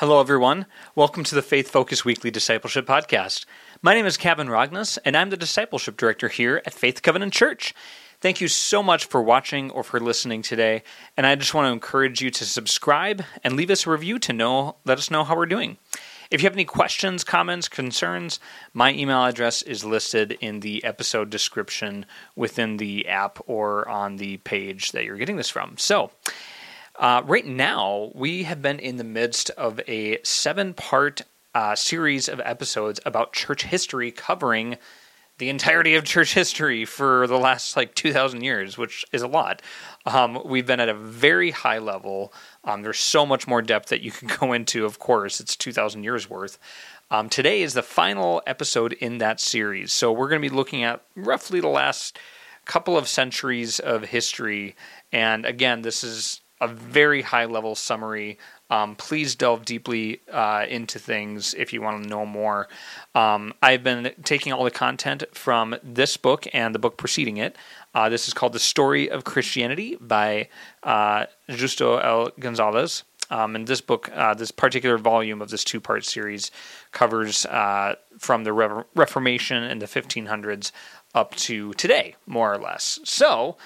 Hello, everyone. Welcome to the Faith Focus Weekly Discipleship Podcast. My name is Kevin Rognes, and I'm the Discipleship Director here at Faith Covenant Church. Thank you so much for watching or for listening today, and I just want to encourage you to subscribe and leave us a review to let us know how we're doing. If you have any questions, comments, concerns, my email address is listed in the episode description within the app or on the page that you're getting this from. So, right now, we have been in the midst of a 7-part series of episodes about church history, covering the entirety of church history for the last 2,000 years, which is a lot. We've been at a very high level. There's so much more depth that you can go into, of course. It's 2,000 years worth. Today is the final episode in that series. So we're going to be looking at roughly the last couple of centuries of history. And again, this is a very high-level summary. Please delve deeply into things if you want to know more. I've been taking all the content from this book and the book preceding it. This is called The Story of Christianity by Justo L. Gonzalez. And this book, this particular volume of this 2-part series, covers from the Reformation in the 1500s up to today, more or less. So,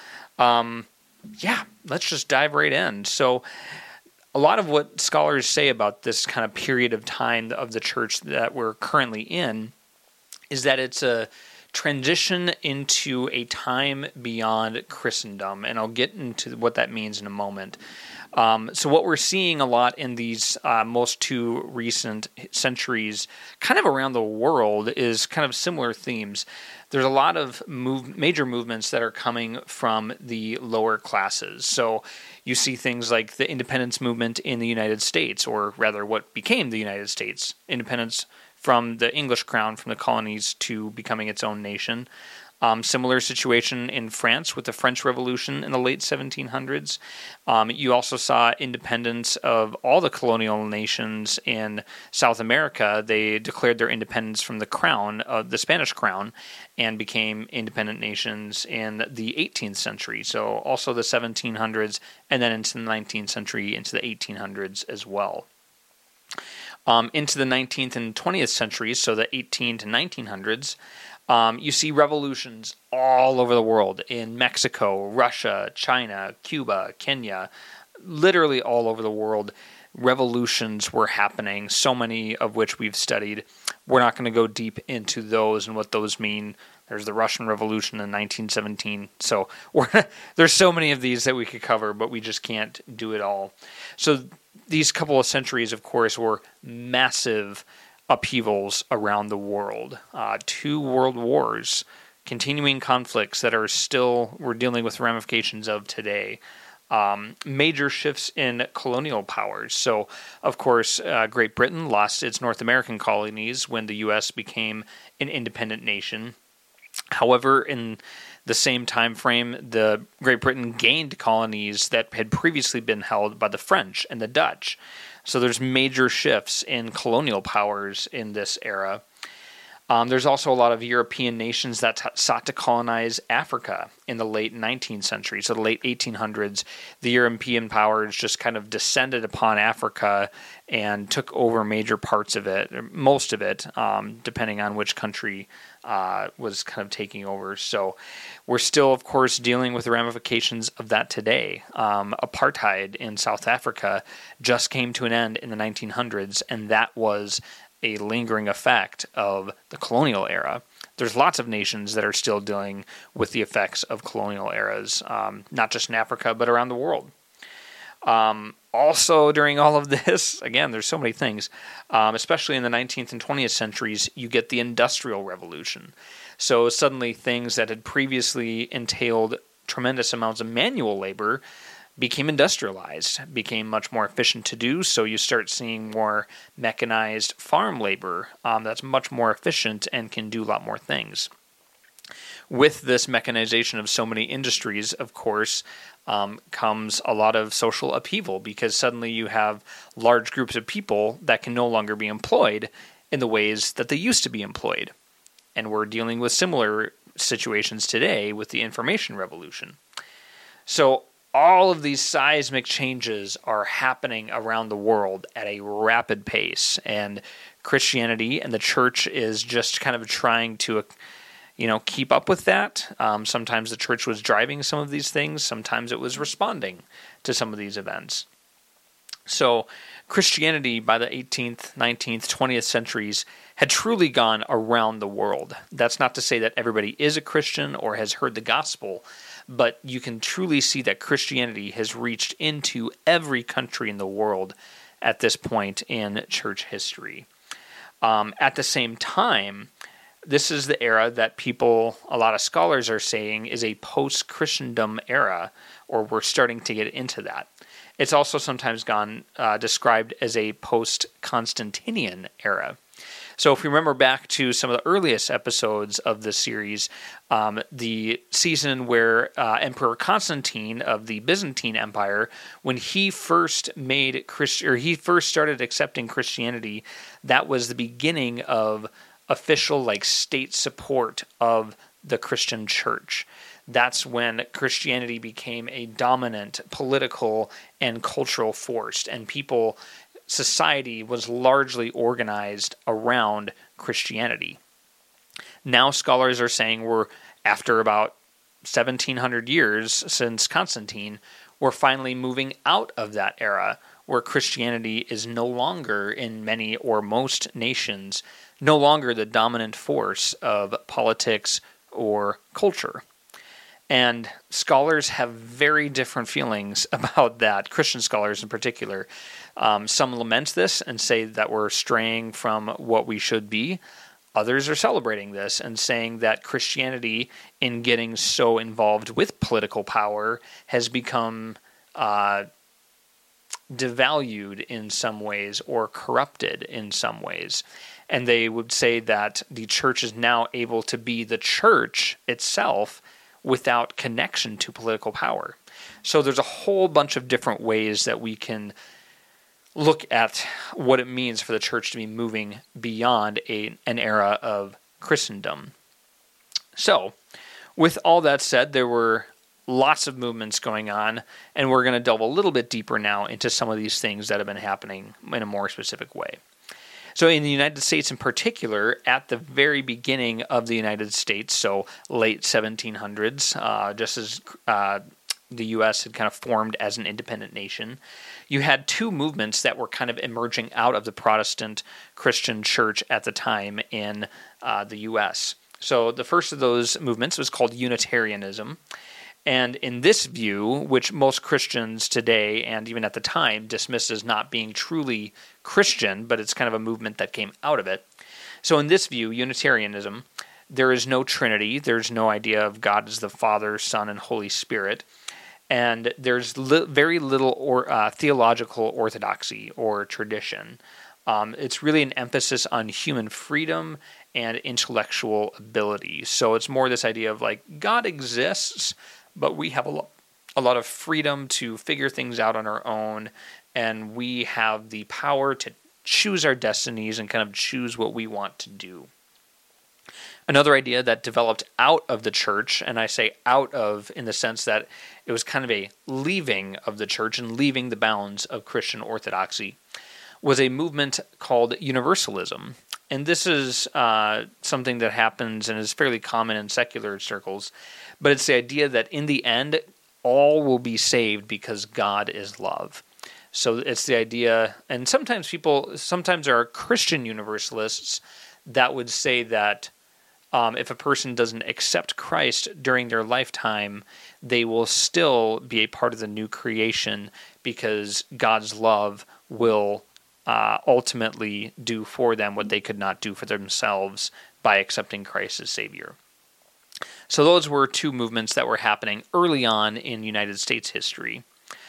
let's just dive right in. So, a lot of what scholars say about this kind of period of time of the church that we're currently in is that it's a transition into a time beyond Christendom, and I'll get into what that means in a moment. So what we're seeing a lot in these most 2 recent centuries, kind of around the world, is kind of similar themes. There's a lot of major movements that are coming from the lower classes. So you see things like the independence movement in the United States, or rather what became the United States, independence from the English crown, from the colonies, to becoming its own nation. Similar situation in France with the French Revolution in the late 1700s. You also saw independence of all the colonial nations in South America. They declared their independence from the crown, the Spanish crown, and became independent nations in the 18th century. So also the 1700s, and then into the 19th century, into the 1800s as well. Into the 19th and 20th centuries, so the 18 to 1900s, you see revolutions all over the world, in Mexico, Russia, China, Cuba, Kenya, literally all over the world. Revolutions were happening, so many of which we've studied. We're not going to go deep into those and what those mean. There's the Russian Revolution in 1917. So there's so many of these that we could cover, but we just can't do it all. So these couple of centuries, of course, were massive upheavals around the world. 2 world wars, continuing conflicts that we're dealing with ramifications of today. Major shifts in colonial powers. So, of course, Great Britain lost its North American colonies when the U.S. became an independent nation. However, in the same time frame, the Great Britain gained colonies that had previously been held by the French and the Dutch. So there's major shifts in colonial powers in this era. There's also a lot of European nations that sought to colonize Africa in the late 19th century. So the late 1800s, the European powers just kind of descended upon Africa and took over major parts of it, or most of it, depending on which country was kind of taking over. So we're still, of course, dealing with the ramifications of that today. Apartheid in South Africa just came to an end in the 1900s, and that was a lingering effect of the colonial era. There's lots of nations that are still dealing with the effects of colonial eras, not just in Africa, but around the world. Also, during all of this, again, there's so many things, especially in the 19th and 20th centuries, you get the Industrial Revolution. So suddenly things that had previously entailed tremendous amounts of manual labor became industrialized, became much more efficient to do, so you start seeing more mechanized farm labor that's much more efficient and can do a lot more things. With this mechanization of so many industries, of course, comes a lot of social upheaval, because suddenly you have large groups of people that can no longer be employed in the ways that they used to be employed. And we're dealing with similar situations today with the information revolution. So all of these seismic changes are happening around the world at a rapid pace, and Christianity and the church is just kind of trying to keep up with that. Sometimes the church was driving some of these things. Sometimes it was responding to some of these events. So Christianity by the 18th, 19th, 20th centuries had truly gone around the world. That's not to say that everybody is a Christian or has heard the gospel, but you can truly see that Christianity has reached into every country in the world at this point in church history. At the same time, this is the era that a lot of scholars are saying is a post-Christendom era, or we're starting to get into that. It's also sometimes described as a post-Constantinian era. So if we remember back to some of the earliest episodes of this series, the season where Emperor Constantine of the Byzantine Empire, when he first started accepting Christianity, that was the beginning of official state support of the Christian church. That's when Christianity became a dominant political and cultural force, and society was largely organized around Christianity. Now scholars are saying we're, after about 1700 years since Constantine, we're finally moving out of that era where Christianity is no longer, in many or most nations, no longer the dominant force of politics or culture. And scholars have very different feelings about that, Christian scholars in particular. Some lament this and say that we're straying from what we should be. Others are celebrating this and saying that Christianity, in getting so involved with political power, has become devalued in some ways or corrupted in some ways. And they would say that the church is now able to be the church itself without connection to political power. So there's a whole bunch of different ways that we can look at what it means for the church to be moving beyond an era of Christendom. So, with all that said, there were lots of movements going on, and we're going to delve a little bit deeper now into some of these things that have been happening in a more specific way. So in the United States in particular, at the very beginning of the United States, so late 1700s, just as the U.S. had kind of formed as an independent nation, you had two movements that were kind of emerging out of the Protestant Christian church at the time in the U.S. So the first of those movements was called Unitarianism. And in this view, which most Christians today and even at the time dismissed as not being truly Christian, but it's kind of a movement that came out of it. So in this view, Unitarianism, there is no Trinity. There's no idea of God as the Father, Son, and Holy Spirit. And there's very little theological orthodoxy or tradition. It's really an emphasis on human freedom and intellectual ability. So it's more this idea of God exists, but we have a lot of freedom to figure things out on our own, and we have the power to choose our destinies and kind of choose what we want to do. Another idea that developed out of the church, and I say out of in the sense that it was kind of a leaving of the church and leaving the bounds of Christian orthodoxy, was a movement called Universalism. And this is something that happens and is fairly common in secular circles, but it's the idea that in the end, all will be saved because God is love. So it's the idea, and sometimes there are Christian universalists that would say that if a person doesn't accept Christ during their lifetime, they will still be a part of the new creation because God's love will ultimately do for them what they could not do for themselves by accepting Christ as Savior. So those were two movements that were happening early on in United States history.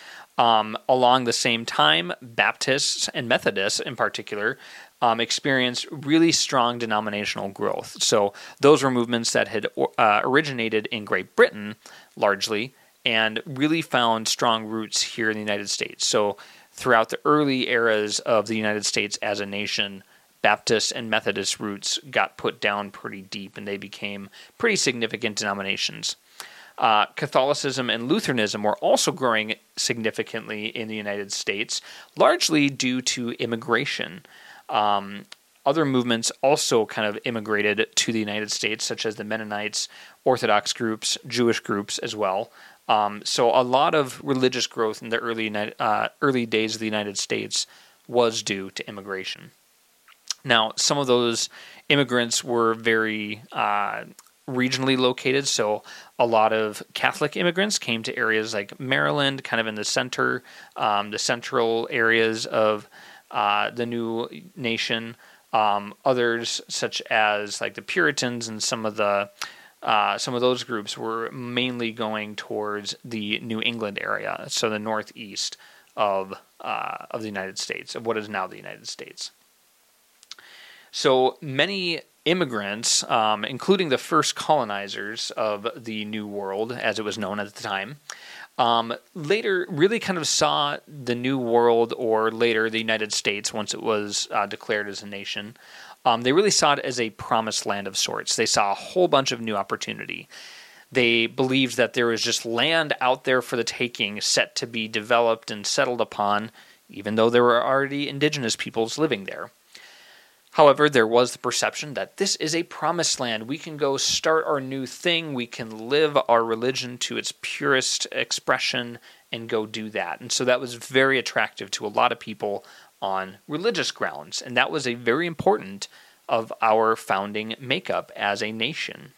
Along the same time, Baptists and Methodists in particular experienced really strong denominational growth. So those were movements that had originated in Great Britain largely and really found strong roots here in the United States. So throughout the early eras of the United States as a nation, Baptist and Methodist roots got put down pretty deep, and they became pretty significant denominations. Catholicism and Lutheranism were also growing significantly in the United States, largely due to immigration. Other movements also kind of immigrated to the United States, such as the Mennonites, Orthodox groups, Jewish groups as well. So a lot of religious growth in the early days of the United States was due to immigration. Now, some of those immigrants were very regionally located, so a lot of Catholic immigrants came to areas like Maryland, kind of in the center, the central areas of the new nation. Others, such as like the Puritans and some of those groups, were mainly going towards the New England area, so the northeast of the United States, of what is now the United States. So many immigrants, including the first colonizers of the New World, as it was known at the time, later really kind of saw the New World, or later the United States, once it was declared as a nation, they really saw it as a promised land of sorts. They saw a whole bunch of new opportunity. They believed that there was just land out there for the taking, set to be developed and settled upon, even though there were already indigenous peoples living there. However, there was the perception that this is a promised land. We can go start our new thing. We can live our religion to its purest expression and go do that. And so that was very attractive to a lot of people on religious grounds. And that was a very important of our founding makeup as a nation.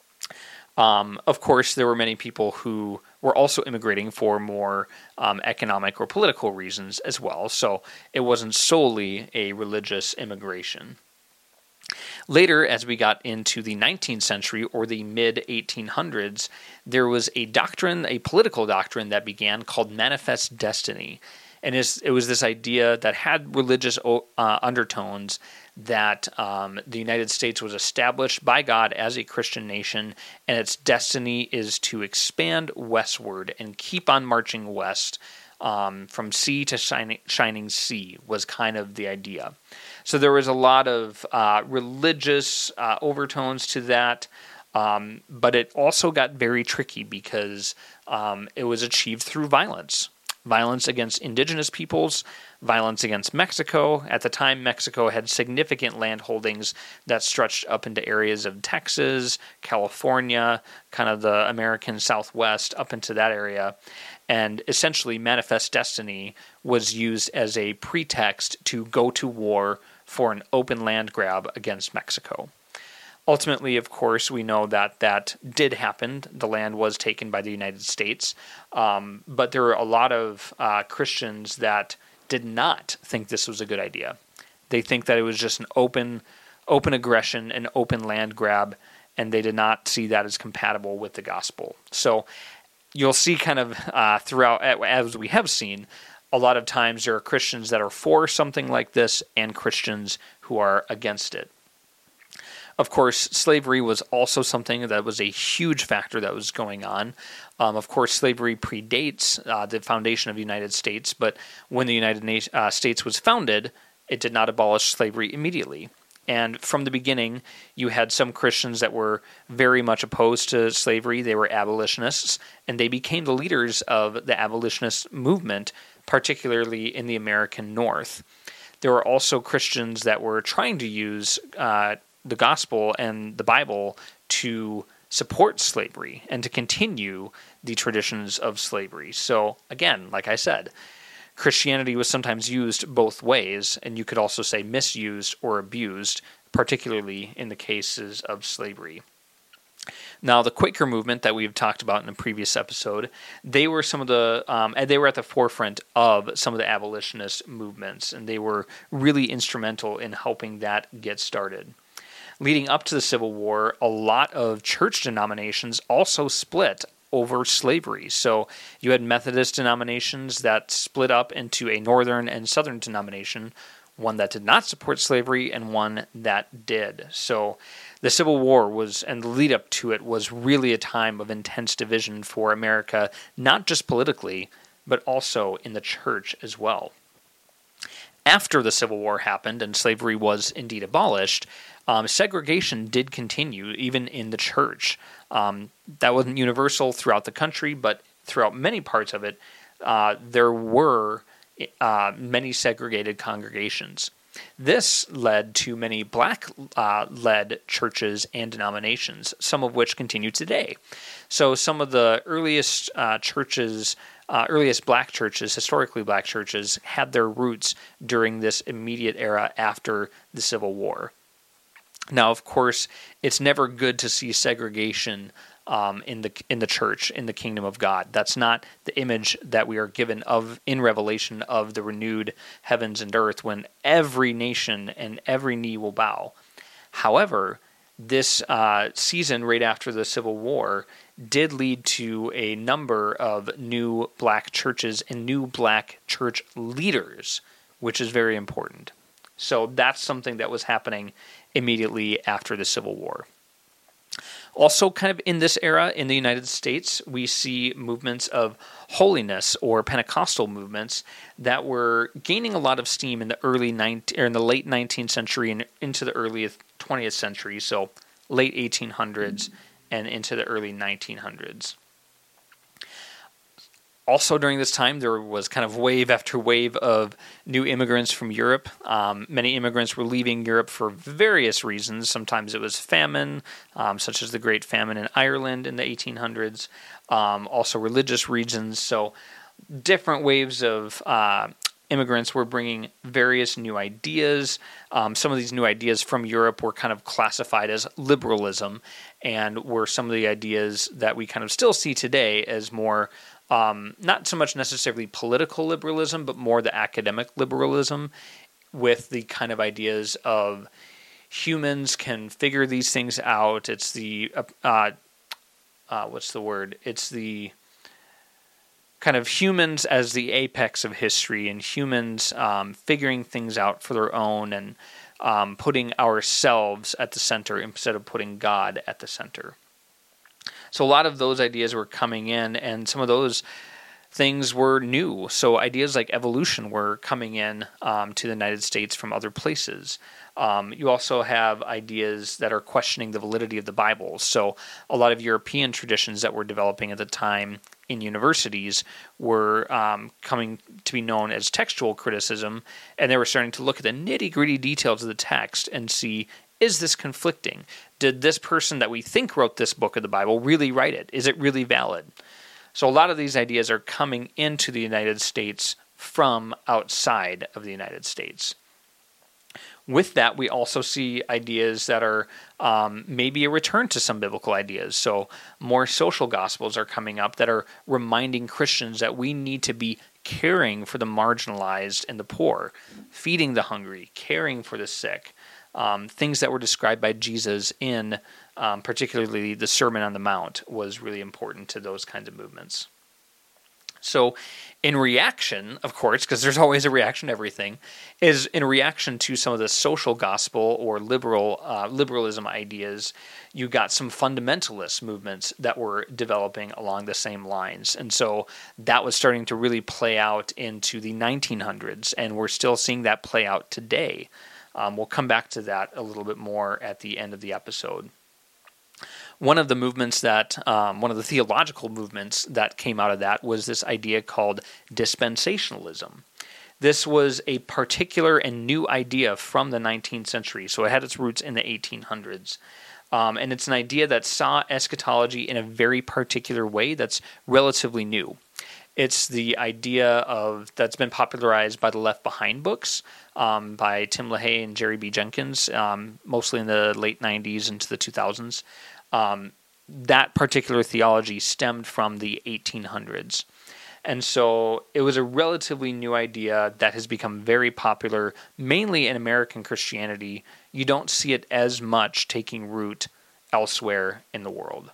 Of course, there were many people who were also immigrating for more economic or political reasons as well, so it wasn't solely a religious immigration. Later, as we got into the 19th century or the mid-1800s, there was a political doctrine that began called manifest destiny. And it was this idea that had religious undertones, that the United States was established by God as a Christian nation, and its destiny is to expand westward and keep on marching west from sea to shining sea, was kind of the idea. So there was a lot of religious overtones to that, but it also got very tricky because it was achieved through violence. Violence against indigenous peoples, violence against Mexico. At the time, Mexico had significant land holdings that stretched up into areas of Texas, California, kind of the American Southwest, up into that area. And essentially, manifest destiny was used as a pretext to go to war for an open land grab against Mexico. Ultimately, of course, we know that that did happen. The land was taken by the United States, but there were a lot of Christians that did not think this was a good idea. They think that it was just an open aggression, an open land grab, and they did not see that as compatible with the gospel. So you'll see kind of throughout, as we have seen, a lot of times there are Christians that are for something like this and Christians who are against it. Of course, slavery was also something that was a huge factor that was going on. Of course, slavery predates the foundation of the United States, but when the United States was founded, it did not abolish slavery immediately. And from the beginning, you had some Christians that were very much opposed to slavery. They were abolitionists, and they became the leaders of the abolitionist movement, particularly in the American North. There were also Christians that were trying to use the gospel and the Bible to support slavery and to continue the traditions of slavery. So again, like I said, Christianity was sometimes used both ways, and you could also say misused or abused, particularly in the cases of slavery. Now, the Quaker movement that we've talked about in a previous episode, they were they were at the forefront of some of the abolitionist movements, and they were really instrumental in helping that get started. Leading up to the Civil War, a lot of church denominations also split over slavery. So you had Methodist denominations that split up into a northern and southern denomination, one that did not support slavery and one that did. So the Civil War and the lead up to it was really a time of intense division for America, not just politically, but also in the church as well. After the Civil War happened and slavery was indeed abolished, segregation did continue even in the church. That wasn't universal throughout the country, but throughout many parts of it, there were many segregated congregations. This led to many black-led churches and denominations, some of which continue today. So some of the earliest churches, earliest black churches, historically black churches, had their roots during this immediate era after the Civil War. Now, of course, it's never good to see segregation in the church, in the kingdom of God. That's not the image that we are given of in Revelation of the renewed heavens and earth, when every nation and every knee will bow. However, this season right after the Civil War did lead to a number of new black churches and new black church leaders, which is very important. So that's something that was happening immediately after the Civil War. Also, kind of in this era in the United States, we see movements of holiness or Pentecostal movements that were gaining a lot of steam in the late 19th century and into the early 20th century, so late 1800s and into the early 1900s. Also during this time, there was kind of wave after wave of new immigrants from Europe. Many immigrants were leaving Europe for various reasons. Sometimes it was famine, such as the Great Famine in Ireland in the 1800s. Also religious reasons. So different waves of immigrants were bringing various new ideas. Some of these new ideas from Europe were kind of classified as liberalism, and were some of the ideas that we kind of still see today as more not so much necessarily political liberalism, but more the academic liberalism, with the kind of ideas of humans can figure these things out. It's the, It's the kind of humans as the apex of history, and humans figuring things out for their own, and putting ourselves at the center instead of putting God at the center. So a lot of those ideas were coming in, and some of those things were new. So ideas like evolution were coming in to the United States from other places. You also have ideas that are questioning the validity of the Bible. So a lot of European traditions that were developing at the time in universities were coming to be known as textual criticism, and they were starting to look at the nitty-gritty details of the text and see, is this conflicting? Did this person that we think wrote this book of the Bible really write it? Is it really valid? So a lot of these ideas are coming into the United States from outside of the United States. With that, we also see ideas that are maybe a return to some biblical ideas. So more social gospels are coming up that are reminding Christians that we need to be caring for the marginalized and the poor, feeding the hungry, caring for the sick. Things that were described by Jesus in particularly the Sermon on the Mount was really important to those kinds of movements. So in reaction, of course, because there's always a reaction to everything, is in reaction to some of the social gospel or liberalism ideas, you got some fundamentalist movements that were developing along the same lines. And so that was starting to really play out into the 1900s, and we're still seeing that play out today. We'll come back to that a little bit more at the end of the episode. One of the movements one of the theological movements that came out of that was this idea called dispensationalism. This was a particular and new idea from the 19th century, so it had its roots in the 1800s. And it's an idea that saw eschatology in a very particular way that's relatively new. It's the idea that's been popularized by the Left Behind books by Tim LaHaye and Jerry B. Jenkins, mostly in the late 90s into the 2000s. That particular theology stemmed from the 1800s. And so it was a relatively new idea that has become very popular, mainly in American Christianity. You don't see it as much taking root elsewhere in the world.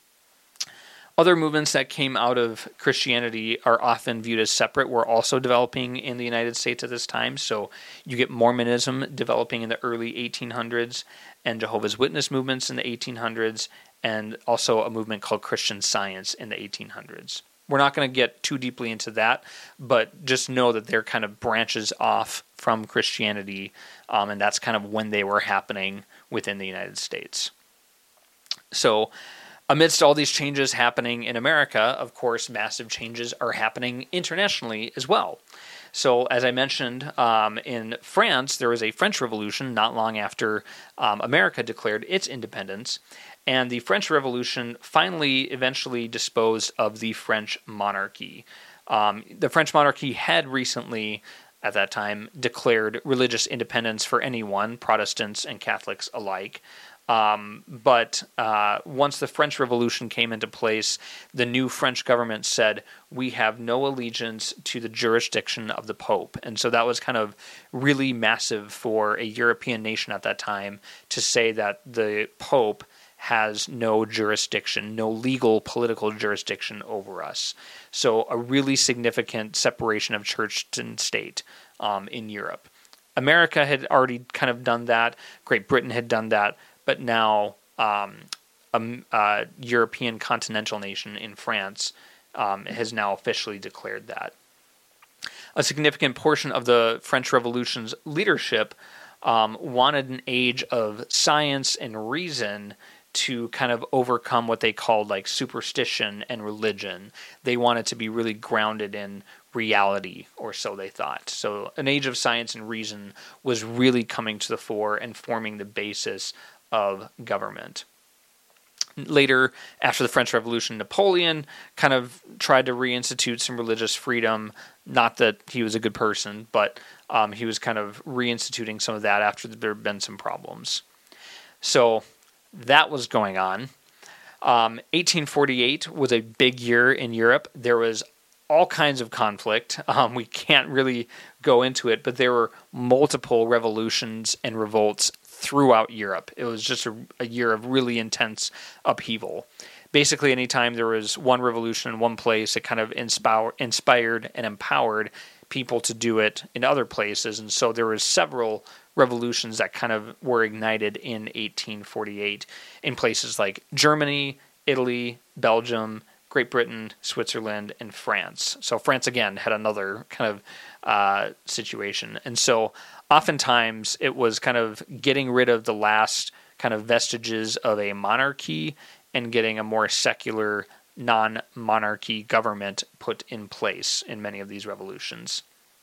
Other movements that came out of Christianity are often viewed as separate. Were also developing in the United States at this time. So you get Mormonism developing in the early 1800s, and Jehovah's Witness movements in the 1800s, and also a movement called Christian Science in the 1800s. we're not going to get too deeply into that, but just know that they're kind of branches off from Christianity, and that's kind of when they were happening within the United States. So amidst all these changes happening in America, of course, massive changes are happening internationally as well. So as I mentioned, in France, there was a French Revolution not long after America declared its independence. And the French Revolution finally eventually disposed of the French monarchy. The French monarchy had recently, at that time, declared religious independence for anyone, Protestants and Catholics alike. But once the French Revolution came into place, the new French government said, we have no allegiance to the jurisdiction of the Pope. And so that was kind of really massive for a European nation at that time to say that the Pope has no jurisdiction, no legal political jurisdiction over us. So a really significant separation of church and state in Europe. America had already kind of done that. Great Britain had done that. But now a European continental nation in France has now officially declared that. A significant portion of the French Revolution's leadership wanted an age of science and reason to kind of overcome what they called like superstition and religion. They wanted to be really grounded in reality, or so they thought. So an age of science and reason was really coming to the fore and forming the basis of government. Later, after the French Revolution, Napoleon kind of tried to reinstitute some religious freedom. Not that he was a good person, but he was kind of reinstituting some of that after there had been some problems. So that was going on. 1848 was a big year in Europe. There was all kinds of conflict. We can't really go into it, but there were multiple revolutions and revolts throughout Europe. It was just a year of really intense upheaval. Basically, anytime there was one revolution in one place, it kind of inspired and empowered people to do it in other places. And so there were several revolutions that kind of were ignited in 1848 in places like Germany, Italy, Belgium, Great Britain, Switzerland, and France. So France, again, had another kind of situation. And so oftentimes it was kind of getting rid of the last kind of vestiges of a monarchy and getting a more secular, non-monarchy government put in place in many of these revolutions.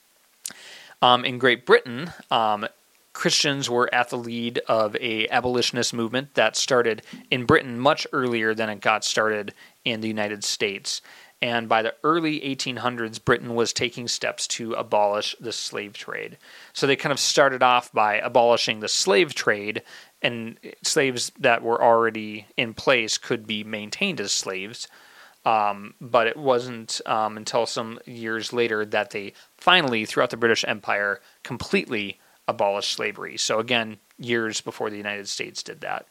In Great Britain, Christians were at the lead of a abolitionist movement that started in Britain much earlier than it got started in the United States. And by the early 1800s, Britain was taking steps to abolish the slave trade. So they kind of started off by abolishing the slave trade, and slaves that were already in place could be maintained as slaves. But it wasn't until some years later that they finally, throughout the British Empire, completely abolished slavery. So again, years before the United States did that.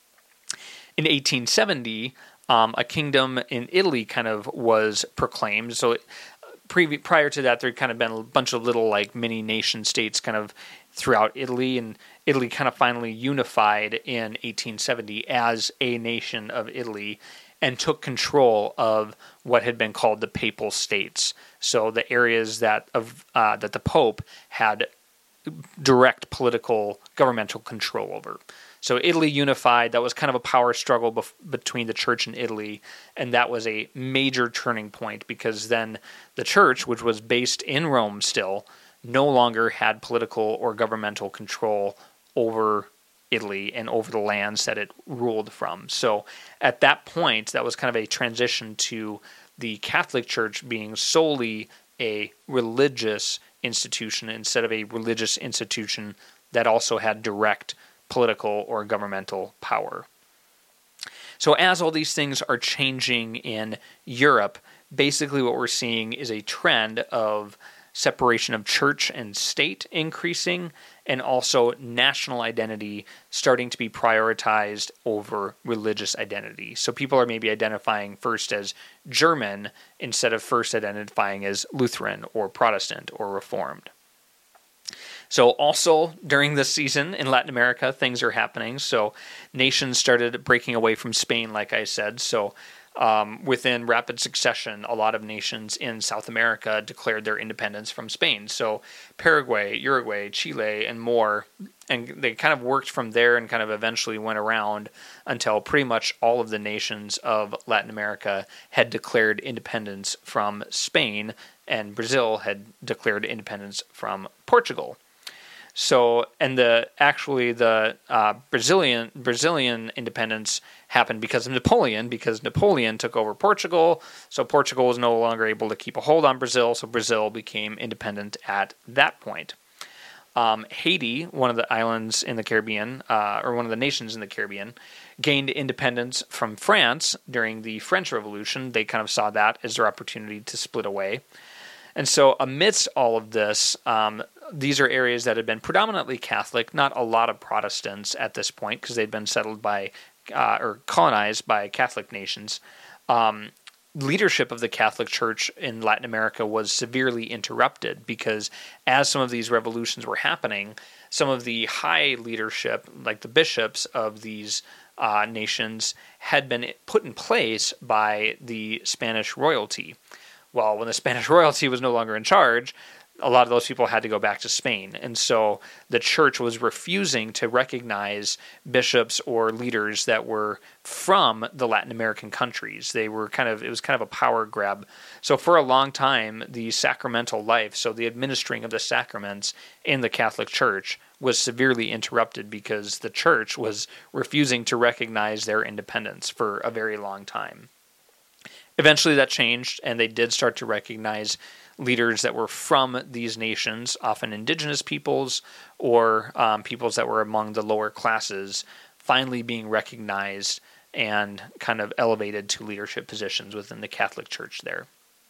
In 1870, a kingdom in Italy kind of was proclaimed. So prior to that, there had kind of been a bunch of little like mini nation states kind of throughout Italy, and Italy kind of finally unified in 1870 as a nation of Italy and took control of what had been called the Papal States. So the areas that the Pope had direct political governmental control over. So Italy unified. That was kind of a power struggle between the church and Italy, and that was a major turning point because then the church, which was based in Rome still, no longer had political or governmental control over Italy and over the lands that it ruled from. So at that point, that was kind of a transition to the Catholic Church being solely a religious institution instead of a religious institution that also had direct political or governmental power. So as all these things are changing in Europe, basically what we're seeing is a trend of separation of church and state increasing, and also national identity starting to be prioritized over religious identity. So people are maybe identifying first as German instead of first identifying as Lutheran or Protestant or Reformed. So also during this season in Latin America, things are happening. So nations started breaking away from Spain, like I said. So within rapid succession, a lot of nations in South America declared their independence from Spain. So Paraguay, Uruguay, Chile, and more. And they kind of worked from there and kind of eventually went around until pretty much all of the nations of Latin America had declared independence from Spain, and Brazil had declared independence from Portugal. So, and the Brazilian independence happened because Napoleon took over Portugal. So Portugal was no longer able to keep a hold on Brazil. So Brazil became independent at that point. Haiti, one of the islands in the Caribbean, or one of the nations in the Caribbean, gained independence from France during the French Revolution. They kind of saw that as their opportunity to split away. And so amidst all of this, these are areas that had been predominantly Catholic, not a lot of Protestants at this point because they'd been settled by or colonized by Catholic nations. Leadership of the Catholic Church in Latin America was severely interrupted because as some of these revolutions were happening, some of the high leadership, like the bishops of these nations, had been put in place by the Spanish royalty. Well, when the Spanish royalty was no longer in charge, a lot of those people had to go back to Spain. And so the church was refusing to recognize bishops or leaders that were from the Latin American countries. It was kind of a power grab. So for a long time, the sacramental life, so the administering of the sacraments in the Catholic Church, was severely interrupted because the church was refusing to recognize their independence for a very long time. Eventually that changed, and they did start to recognize leaders that were from these nations, often indigenous peoples or peoples that were among the lower classes, finally being recognized and kind of elevated to leadership positions within the Catholic Church there.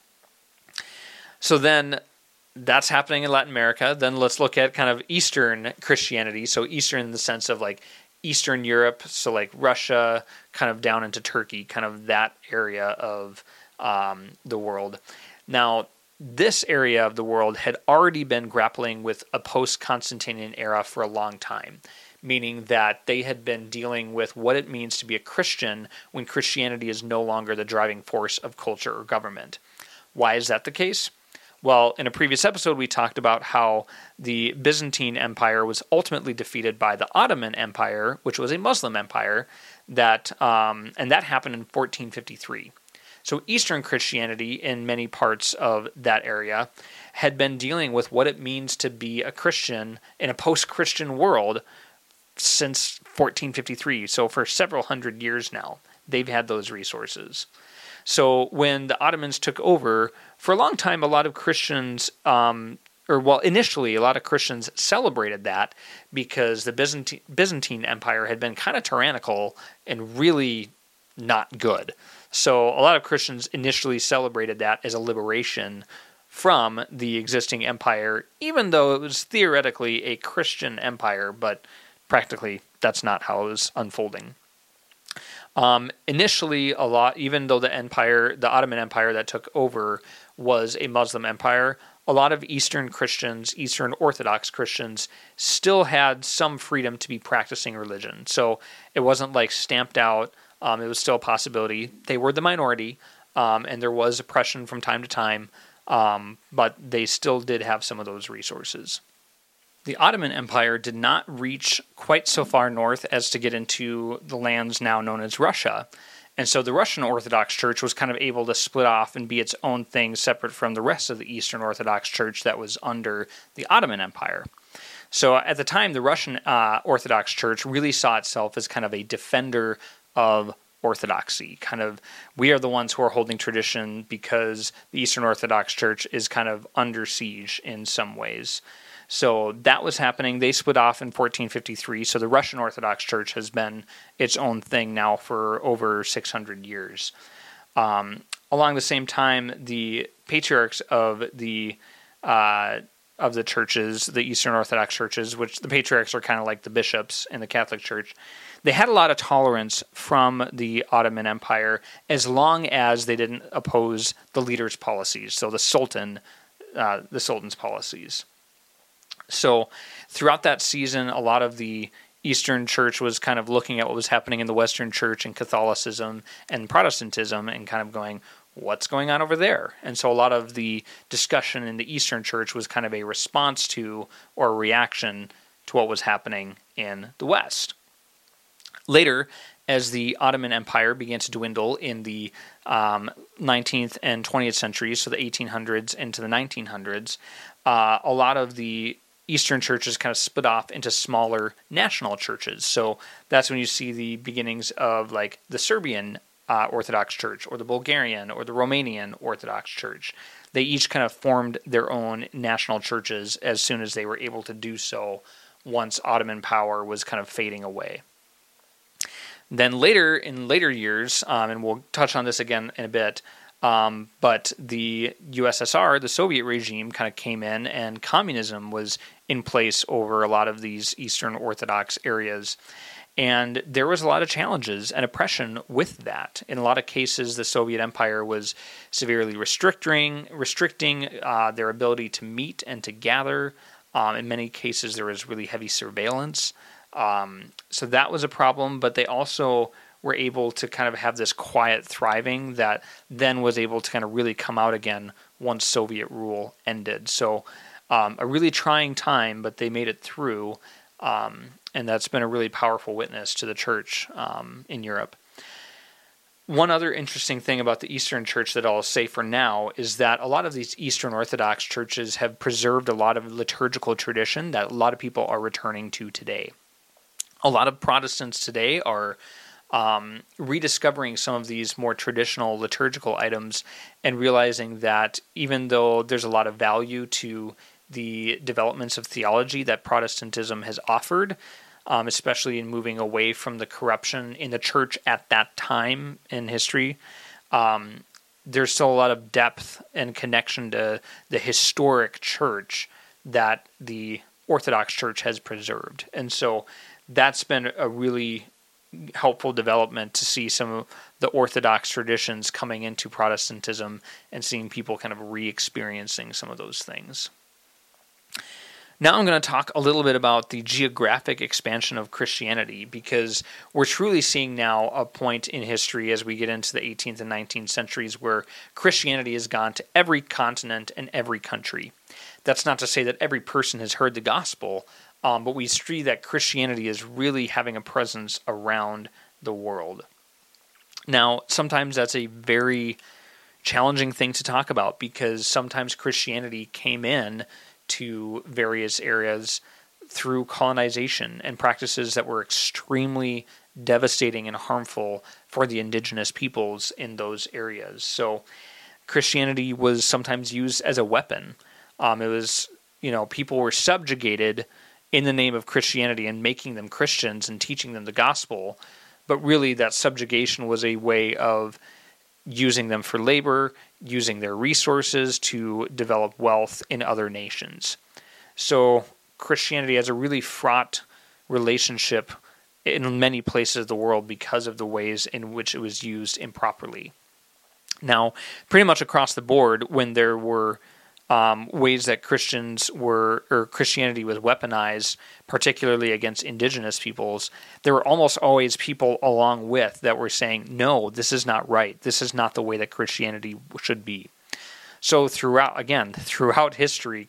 So then that's happening in Latin America. Then let's look at kind of Eastern Christianity. So Eastern in the sense of like Eastern Europe, so like Russia, kind of down into Turkey, kind of that area of the world. Now, this area of the world had already been grappling with a post-Constantinian era for a long time, meaning that they had been dealing with what it means to be a Christian when Christianity is no longer the driving force of culture or government. Why is that the case? Well, in a previous episode, we talked about how the Byzantine Empire was ultimately defeated by the Ottoman Empire, which was a Muslim empire, and that happened in 1453. So Eastern Christianity in many parts of that area had been dealing with what it means to be a Christian in a post-Christian world since 1453. So for several hundred years now, they've had those resources. So when the Ottomans took over, for a long time, a lot of Christians, initially, a lot of Christians celebrated that because the Byzantine Empire had been kind of tyrannical and really not good. So a lot of Christians initially celebrated that as a liberation from the existing empire, even though it was theoretically a Christian empire, but practically that's not how it was unfolding. Initially, even though the Ottoman Empire that took over was a Muslim empire, a lot of Eastern Christians, Eastern Orthodox Christians, still had some freedom to be practicing religion. So it wasn't like stamped out. It was still a possibility. They were the minority, and there was oppression from time to time, but they still did have some of those resources. The Ottoman Empire did not reach quite so far north as to get into the lands now known as Russia. And so the Russian Orthodox Church was kind of able to split off and be its own thing separate from the rest of the Eastern Orthodox Church that was under the Ottoman Empire. So at the time, the Russian Orthodox Church really saw itself as kind of a defender of orthodoxy. Kind of, we are the ones who are holding tradition because the Eastern Orthodox Church is kind of under siege in some ways. So that was happening. They split off in 1453. So the Russian Orthodox Church has been its own thing now for over 600 years. Along the same time, the patriarchs of the churches, the Eastern Orthodox churches, which the patriarchs are kind of like the bishops in the Catholic Church, they had a lot of tolerance from the Ottoman Empire as long as they didn't oppose the leader's policies. So the Sultan's policies. So throughout that season, a lot of the Eastern Church was kind of looking at what was happening in the Western Church and Catholicism and Protestantism and kind of going, what's going on over there? And so a lot of the discussion in the Eastern Church was kind of a response to or a reaction to what was happening in the West. Later, as the Ottoman Empire began to dwindle in the 19th and 20th centuries, so the 1800s into the 1900s, a lot of the Eastern churches kind of split off into smaller national churches. So that's when you see the beginnings of like the Serbian Orthodox Church or the Bulgarian or the Romanian Orthodox Church. They each kind of formed their own national churches as soon as they were able to do so once Ottoman power was kind of fading away. Then later, in later years, and we'll touch on this again in a bit, but the USSR, the Soviet regime, kind of came in and communism was in place over a lot of these Eastern Orthodox areas. And there was a lot of challenges and oppression with that. In a lot of cases, the Soviet Empire was severely restricting their ability to meet and to gather. In many cases, there was really heavy surveillance. So that was a problem, but they also were able to kind of have this quiet thriving that then was able to kind of really come out again once Soviet rule ended. So a really trying time, but they made it through. And that's been a really powerful witness to the church in Europe. One other interesting thing about the Eastern Church that I'll say for now is that a lot of these Eastern Orthodox churches have preserved a lot of liturgical tradition that a lot of people are returning to today. A lot of Protestants today are rediscovering some of these more traditional liturgical items and realizing that even though there's a lot of value to the developments of theology that Protestantism has offered, especially in moving away from the corruption in the church at that time in history, there's still a lot of depth and connection to the historic church that the Orthodox Church has preserved. And so that's been a really helpful development to see some of the Orthodox traditions coming into Protestantism and seeing people kind of re-experiencing some of those things. Now I'm going to talk a little bit about the geographic expansion of Christianity, because we're truly seeing now a point in history as we get into the 18th and 19th centuries where Christianity has gone to every continent and every country. That's not to say that every person has heard the gospel, but we see that Christianity is really having a presence around the world. Now, sometimes that's a very challenging thing to talk about because sometimes Christianity came in to various areas through colonization and practices that were extremely devastating and harmful for the indigenous peoples in those areas. So Christianity was sometimes used as a weapon. It was, people were subjugated in the name of Christianity and making them Christians and teaching them the gospel, but really that subjugation was a way of using them for labor, using their resources to develop wealth in other nations. So Christianity has a really fraught relationship in many places of the world because of the ways in which it was used improperly. Now, pretty much across the board, when there were ways that Christianity was weaponized, particularly against indigenous peoples, there were almost always people along with that were saying, no, this is not right. This is not the way that Christianity should be. So throughout history,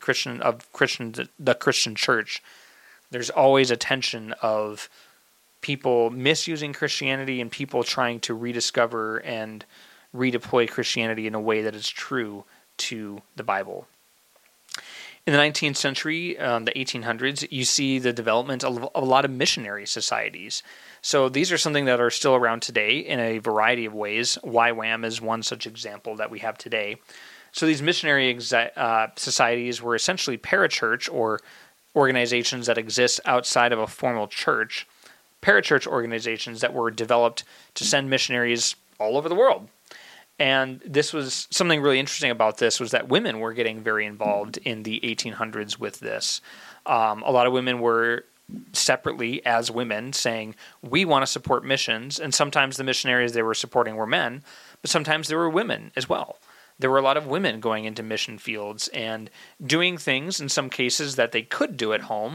the Christian church, there's always a tension of people misusing Christianity and people trying to rediscover and redeploy Christianity in a way that is true to the Bible. In the 19th century, the 1800s, you see the development of a lot of missionary societies. So these are something that are still around today in a variety of ways. YWAM is one such example that we have today. So these missionary societies were essentially parachurch or organizations that exist outside of a formal church, parachurch organizations that were developed to send missionaries all over the world. And this was something really interesting about this was that women were getting very involved in the 1800s with this. A lot of women were separately as women saying, we want to support missions. And sometimes the missionaries they were supporting were men, but sometimes there were women as well. There were a lot of women going into mission fields and doing things in some cases that they could do at home,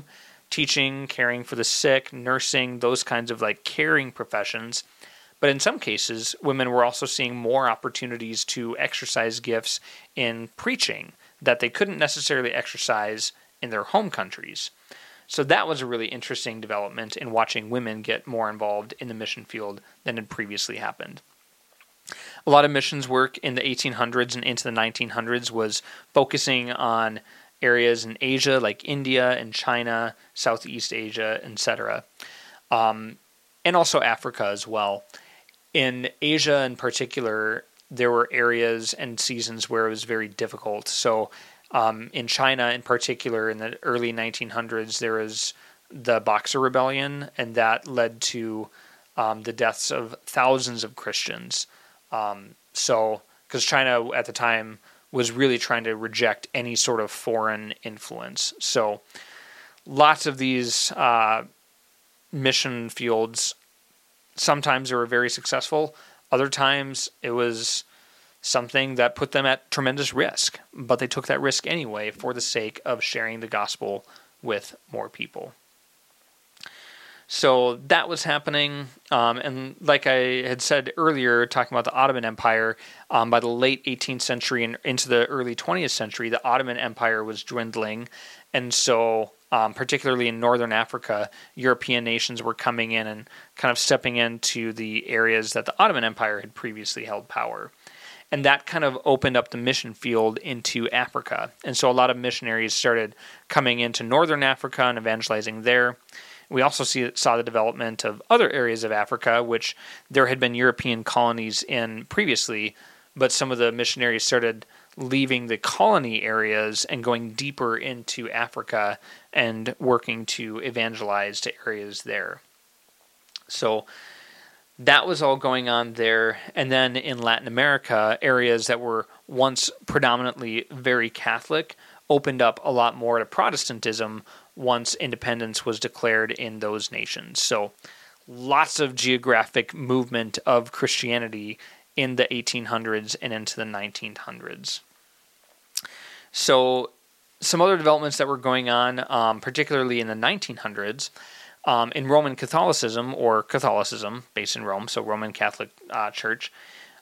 teaching, caring for the sick, nursing, those kinds of like caring professions. But in some cases, women were also seeing more opportunities to exercise gifts in preaching that they couldn't necessarily exercise in their home countries. So that was a really interesting development in watching women get more involved in the mission field than had previously happened. A lot of missions work in the 1800s and into the 1900s was focusing on areas in Asia like India and China, Southeast Asia, etc., and also Africa as well. In Asia in particular, there were areas and seasons where it was very difficult. So in China in particular, in the early 1900s, there was the Boxer Rebellion, and that led to the deaths of thousands of Christians. Because China at the time was really trying to reject any sort of foreign influence. So lots of these mission fields, sometimes they were very successful. Other times it was something that put them at tremendous risk, but they took that risk anyway for the sake of sharing the gospel with more people. So that was happening, and like I had said earlier, talking about the Ottoman Empire, by the late 18th century and into the early 20th century, the Ottoman Empire was dwindling, and so particularly in northern Africa, European nations were coming in and kind of stepping into the areas that the Ottoman Empire had previously held power. And that kind of opened up the mission field into Africa. And so a lot of missionaries started coming into northern Africa and evangelizing there. We also saw the development of other areas of Africa, which there had been European colonies in previously, but some of the missionaries started leaving the colony areas and going deeper into Africa and working to evangelize to areas there. So that was all going on there. And then in Latin America, areas that were once predominantly very Catholic opened up a lot more to Protestantism once independence was declared in those nations. So lots of geographic movement of Christianity in the 1800s and into the 1900s. So some other developments that were going on, particularly in the 1900s, in Roman Catholicism, or Catholicism, based in Rome, so Roman Catholic Church,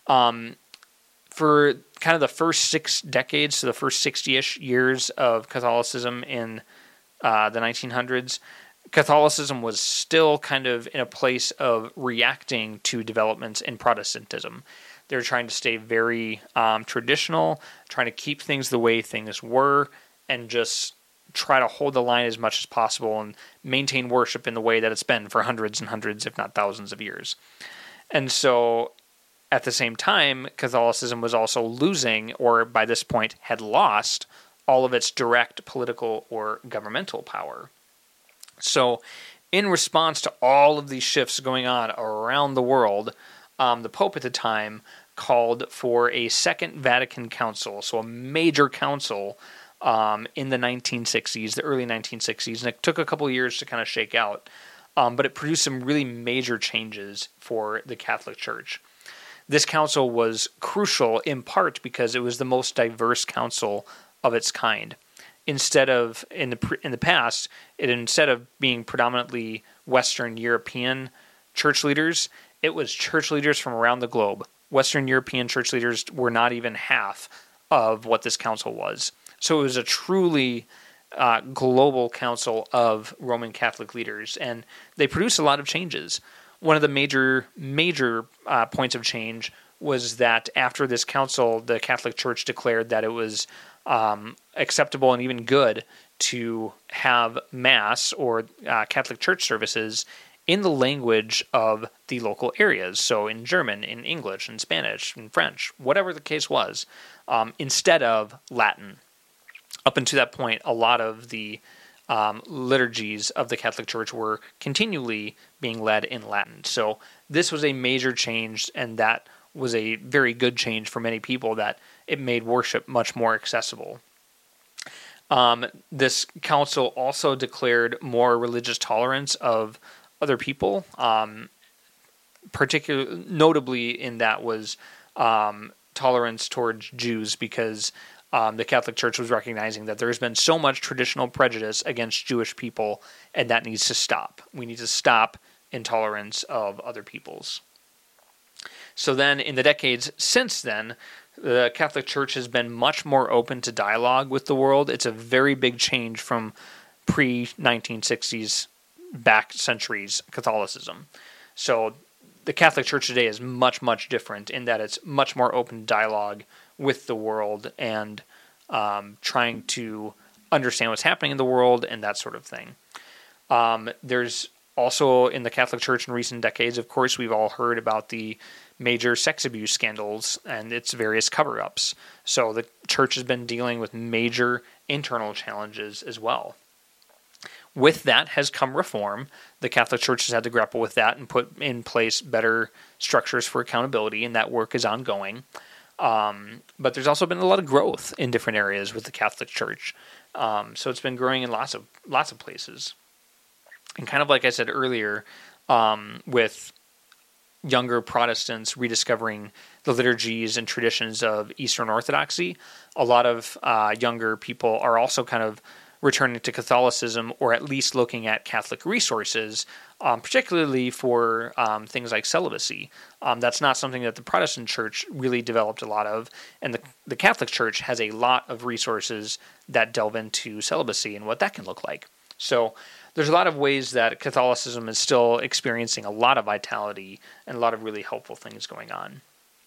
for kind of the first 6 decades, so the first 60-ish years of Catholicism in the 1900s, Catholicism was still kind of in a place of reacting to developments in Protestantism. They were trying to stay very traditional, trying to keep things the way things were, and just try to hold the line as much as possible and maintain worship in the way that it's been for hundreds and hundreds, if not thousands of years. And so at the same time, Catholicism was also losing, or by this point had lost, all of its direct political or governmental power. So in response to all of these shifts going on around the world, the Pope at the time called for a Second Vatican Council, so a major council in the 1960s, the early 1960s, and it took a couple of years to kind of shake out, but it produced some really major changes for the Catholic Church. This council was crucial in part because it was the most diverse council of its kind. Instead of in the past, instead of being predominantly Western European church leaders, it was church leaders from around the globe. Western European church leaders were not even half of what this council was. So it was a truly global council of Roman Catholic leaders, and they produced a lot of changes. One of the major points of change was that after this council, the Catholic Church declared that it was acceptable and even good to have Mass or Catholic Church services in the language of the local areas, so in German, in English, in Spanish, in French, whatever the case was, instead of Latin. Up until that point, a lot of the liturgies of the Catholic Church were continually being led in Latin. So this was a major change, and that was a very good change for many people, that it made worship much more accessible. This council also declared more religious tolerance of other people, notably in that was tolerance towards Jews, because the Catholic Church was recognizing that there's been so much traditional prejudice against Jewish people, and that needs to stop. We need to stop intolerance of other peoples. So then, in the decades since then, the Catholic Church has been much more open to dialogue with the world. It's a very big change from pre-1960s back centuries Catholicism. So the Catholic Church today is much, much different in that it's much more open to dialogue with the world and trying to understand what's happening in the world and that sort of thing. There's also in the Catholic Church in recent decades, of course, we've all heard about the major sex abuse scandals and its various cover-ups. So the church has been dealing with major internal challenges as well. With that has come reform. The Catholic Church has had to grapple with that and put in place better structures for accountability, and that work is ongoing. But there's also been a lot of growth in different areas with the Catholic Church. So it's been growing in lots of places. And kind of like I said earlier, with younger Protestants rediscovering the liturgies and traditions of Eastern Orthodoxy, a lot of younger people are also kind of returning to Catholicism, or at least looking at Catholic resources, particularly for things like celibacy. That's not something that the Protestant Church really developed a lot of, and the Catholic Church has a lot of resources that delve into celibacy and what that can look like. So there's a lot of ways that Catholicism is still experiencing a lot of vitality and a lot of really helpful things going on.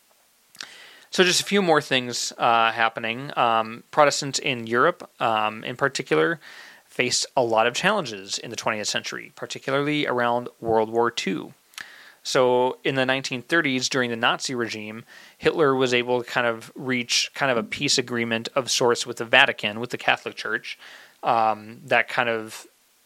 So just a few more things happening. Protestants in Europe, in particular, faced a lot of challenges in the 20th century, particularly around World War II. So in the 1930s, during the Nazi regime, Hitler was able to kind of reach kind of a peace agreement of sorts with the Vatican, with the Catholic Church. That kind of,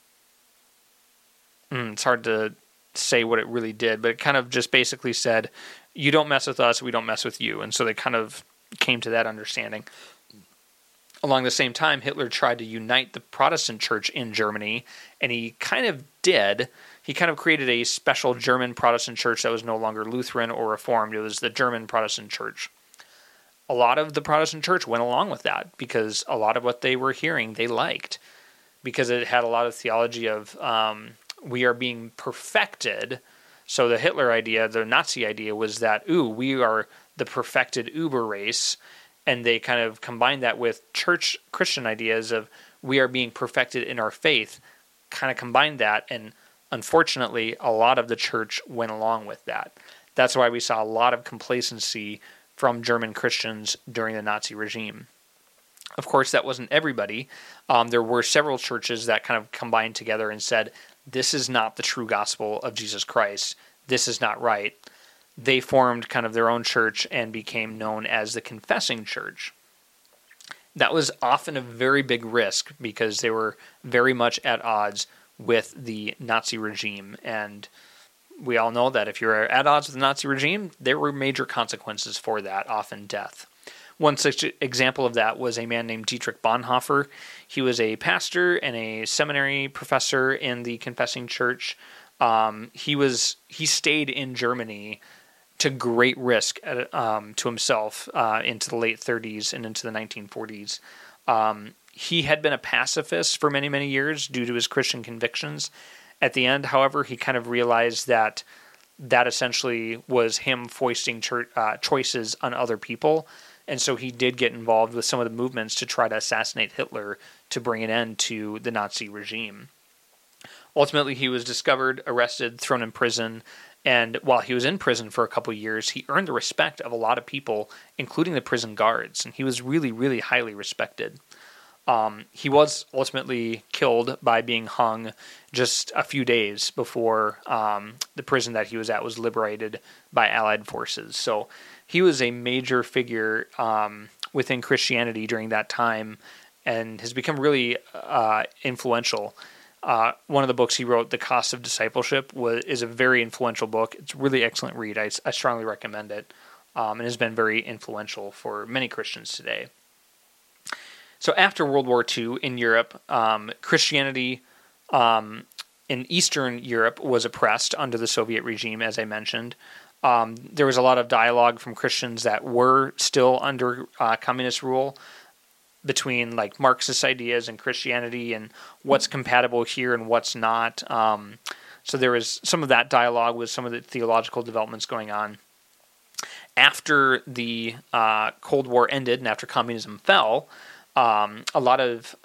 it's hard to say what it really did, but it kind of just basically said, you don't mess with us, we don't mess with you. And so they kind of came to that understanding. Along the same time, Hitler tried to unite the Protestant church in Germany, and he kind of did. He kind of created a special German Protestant church that was no longer Lutheran or Reformed. It was the German Protestant church. A lot of the Protestant church went along with that because a lot of what they were hearing they liked, because it had a lot of theology of we are being perfected. So the Hitler idea, the Nazi idea, was that, we are the perfected Uber race, and they kind of combined that with church Christian ideas of we are being perfected in our faith, kind of combined that, and unfortunately, a lot of the church went along with that. That's why we saw a lot of complacency from German Christians during the Nazi regime. Of course, that wasn't everybody. There were several churches that kind of combined together and said, this is not the true gospel of Jesus Christ. This is not right. They formed kind of their own church and became known as the Confessing Church. That was often a very big risk because they were very much at odds with the Nazi regime. And we all know that if you're at odds with the Nazi regime, there were major consequences for that, often death. One such example of that was a man named Dietrich Bonhoeffer. He was a pastor and a seminary professor in the Confessing Church. He stayed in Germany to great risk to himself into the late 30s and into the 1940s. He had been a pacifist for many, many years due to his Christian convictions. At the end, however, he kind of realized that essentially was him foisting choices on other people. And so he did get involved with some of the movements to try to assassinate Hitler to bring an end to the Nazi regime. Ultimately, he was discovered, arrested, thrown in prison, and while he was in prison for a couple of years, he earned the respect of a lot of people, including the prison guards, and he was really, really highly respected. He was ultimately killed by being hung just a few days before the prison that he was at was liberated by Allied forces. So he was a major figure within Christianity during that time and has become really influential. One of the books he wrote, The Cost of Discipleship, is a very influential book. It's a really excellent read. I strongly recommend it, and has been very influential for many Christians today. So after World War II in Europe, Christianity in Eastern Europe was oppressed under the Soviet regime, as I mentioned. There was a lot of dialogue from Christians that were still under communist rule. between like Marxist ideas and Christianity and what's compatible here and what's not. So there was some of that dialogue with some of the theological developments going on. After the Cold War ended and after communism fell, a lot of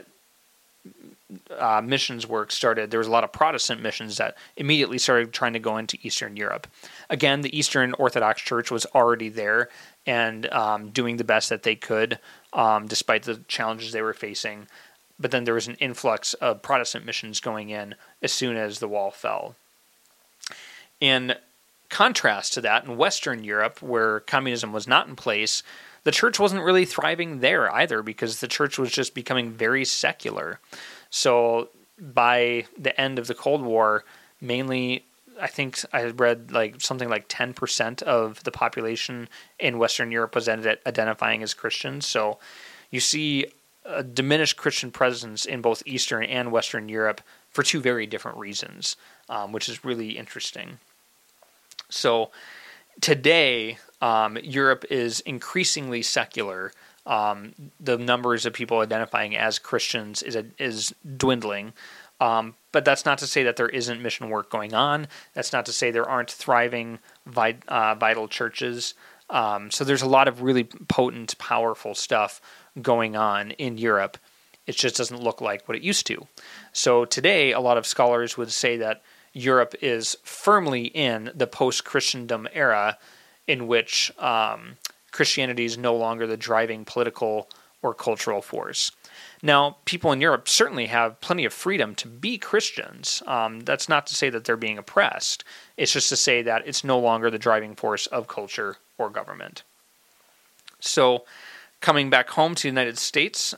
missions work started. There was a lot of Protestant missions that immediately started trying to go into Eastern Europe. Again, the Eastern Orthodox Church was already there and doing the best that they could, despite the challenges they were facing. But then there was an influx of Protestant missions going in as soon as the wall fell. In contrast to that, in Western Europe, where communism was not in place, the church wasn't really thriving there either because the church was just becoming very secular. So by the end of the Cold War, mainly, I think I read like something like 10% of the population in Western Europe was identifying as Christians. So you see a diminished Christian presence in both Eastern and Western Europe for two very different reasons, which is really interesting. So today, Europe is increasingly secular. The numbers of people identifying as Christians is dwindling. But that's not to say that there isn't mission work going on. That's not to say there aren't thriving, vital churches. So there's a lot of really potent, powerful stuff going on in Europe. It just doesn't look like what it used to. So today, a lot of scholars would say that Europe is firmly in the post-Christendom era in which Christianity is no longer the driving political or cultural force. Now, people in Europe certainly have plenty of freedom to be Christians. That's not to say that they're being oppressed. It's just to say that it's no longer the driving force of culture or government. So, coming back home to the United States,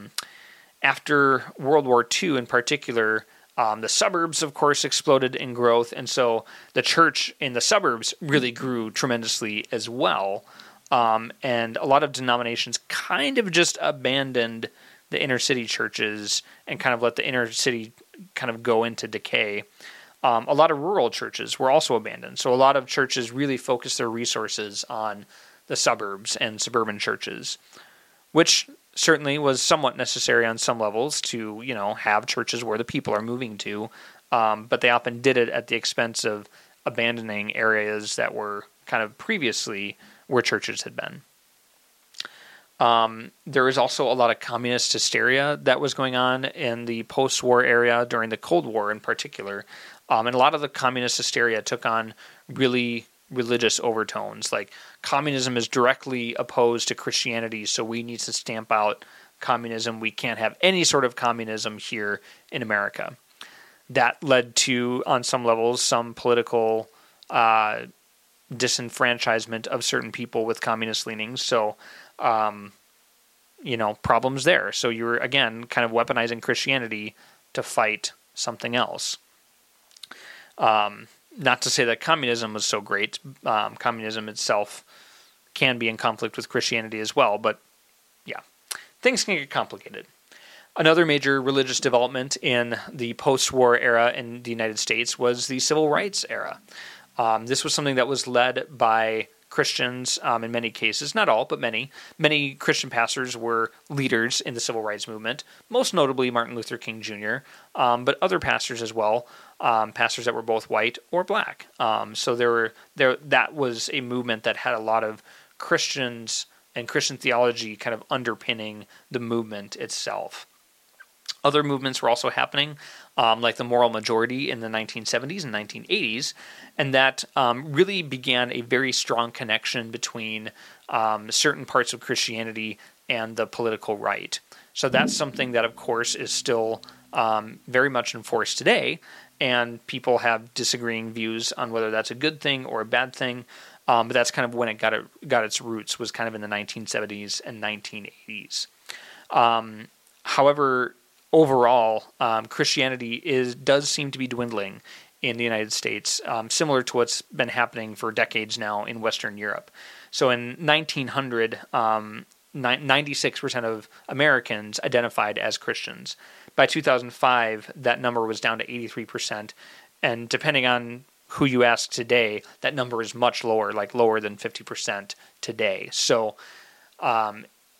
after World War II in particular, the suburbs, of course, exploded in growth, and so the church in the suburbs really grew tremendously as well. And a lot of denominations kind of just abandoned the inner city churches and kind of let the inner city kind of go into decay. A lot of rural churches were also abandoned. So a lot of churches really focused their resources on the suburbs and suburban churches, which certainly was somewhat necessary on some levels to, have churches where the people are moving to. But they often did it at the expense of abandoning areas that were kind of previously where churches had been. There was also a lot of communist hysteria that was going on in the post-war area during the Cold War in particular. And a lot of the communist hysteria took on really religious overtones, like communism is directly opposed to Christianity, so we need to stamp out communism. We can't have any sort of communism here in America. That led to, on some levels, some political disenfranchisement of certain people with communist leanings. So, problems there. So you're, again, kind of weaponizing Christianity to fight something else. Not to say that communism was so great. Communism itself can be in conflict with Christianity as well, but yeah, things can get complicated. Another major religious development in the post-war era in the United States was the civil rights era. This was something that was led by Christians in many cases, not all, but many. Many Christian pastors were leaders in the civil rights movement, most notably Martin Luther King Jr., but other pastors as well, pastors that were both white or black. So that was a movement that had a lot of Christians and Christian theology kind of underpinning the movement itself. Other movements were also happening, like the moral majority in the 1970s and 1980s, and that really began a very strong connection between certain parts of Christianity and the political right. So that's something that, of course, is still very much in force today, and people have disagreeing views on whether that's a good thing or a bad thing, but that's kind of when it got its roots, was kind of in the 1970s and 1980s. However, overall, Christianity does seem to be dwindling in the United States, similar to what's been happening for decades now in Western Europe. So in 1900, 96% of Americans identified as Christians. By 2005, that number was down to 83%, and depending on who you ask today, that number is much lower, like lower than 50% today. So a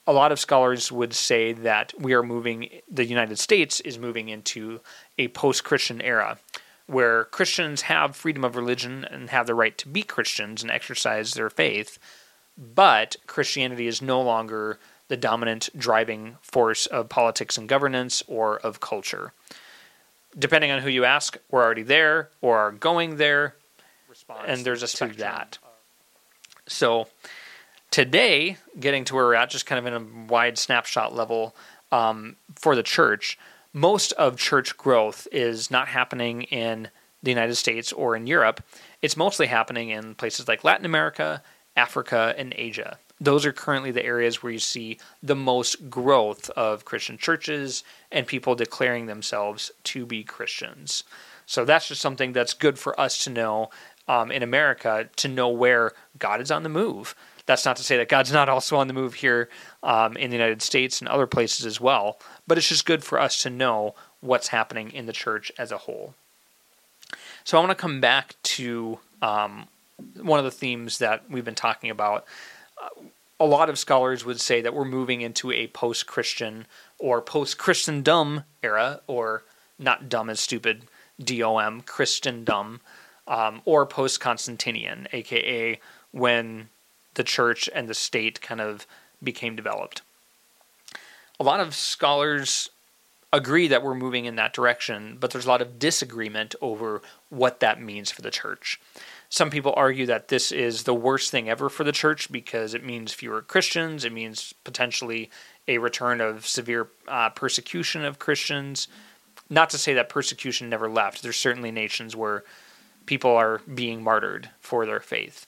a lot of scholars would say that the United States is moving into a post-Christian era, where Christians have freedom of religion and have the right to be Christians and exercise their faith, but Christianity is no longer the dominant driving force of politics and governance or of culture. Depending on who you ask, we're already there or are going there, and there's a spectrum to that. So today, getting to where we're at, just kind of in a wide snapshot level for the church, most of church growth is not happening in the United States or in Europe. It's mostly happening in places like Latin America, Africa, and Asia. Those are currently the areas where you see the most growth of Christian churches and people declaring themselves to be Christians. So that's just something that's good for us to know in America, to know where God is on the move. That's not to say that God's not also on the move here in the United States and other places as well, but it's just good for us to know what's happening in the church as a whole. So I want to come back to one of the themes that we've been talking about. A lot of scholars would say that we're moving into a post-Christian or post-Christendom era, or not dumb as stupid, D-O-M, Christendom, or post-Constantinian, aka when the church and the state kind of became developed. A lot of scholars agree that we're moving in that direction, but there's a lot of disagreement over what that means for the church. Some people argue that this is the worst thing ever for the church because it means fewer Christians, it means potentially a return of severe persecution of Christians. Not to say that persecution never left. There's certainly nations where people are being martyred for their faith.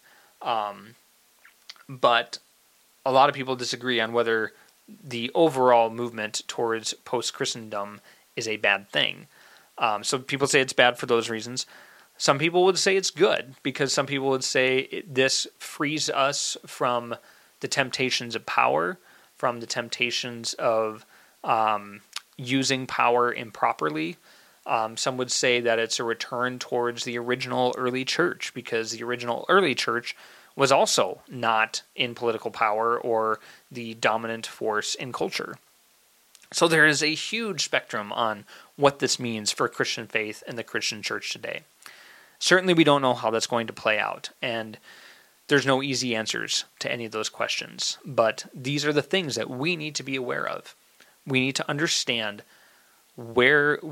But a lot of people disagree on whether the overall movement towards post-Christendom is a bad thing. So people say it's bad for those reasons. Some people would say it's good because some people would say this frees us from the temptations of power, from the temptations of using power improperly. Some would say that it's a return towards the original early church because the original early church was also not in political power or the dominant force in culture. So there is a huge spectrum on what this means for Christian faith and the Christian church today. Certainly we don't know how that's going to play out, and there's no easy answers to any of those questions. But these are the things that we need to be aware of. We need to understand what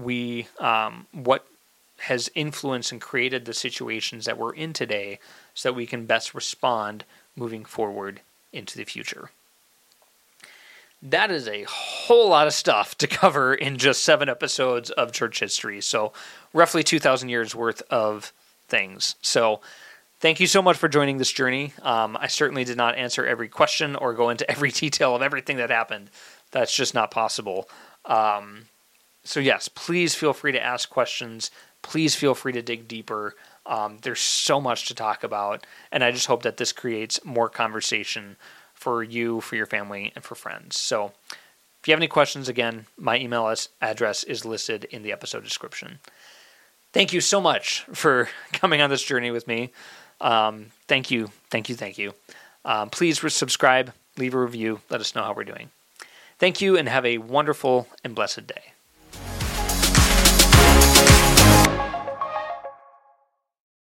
has influenced and created the situations that we're in today so that we can best respond moving forward into the future. That is a whole lot of stuff to cover in just 7 episodes of church history. So roughly 2,000 years worth of things. So thank you so much for joining this journey. I certainly did not answer every question or go into every detail of everything that happened. That's just not possible. So yes, please feel free to ask questions. Please feel free to dig deeper. There's so much to talk about, and I just hope that this creates more conversation for you, for your family, and for friends. So if you have any questions, again, my email address is listed in the episode description. Thank you so much for coming on this journey with me. Thank you. Please subscribe, leave a review, let us know how we're doing. Thank you, and have a wonderful and blessed day.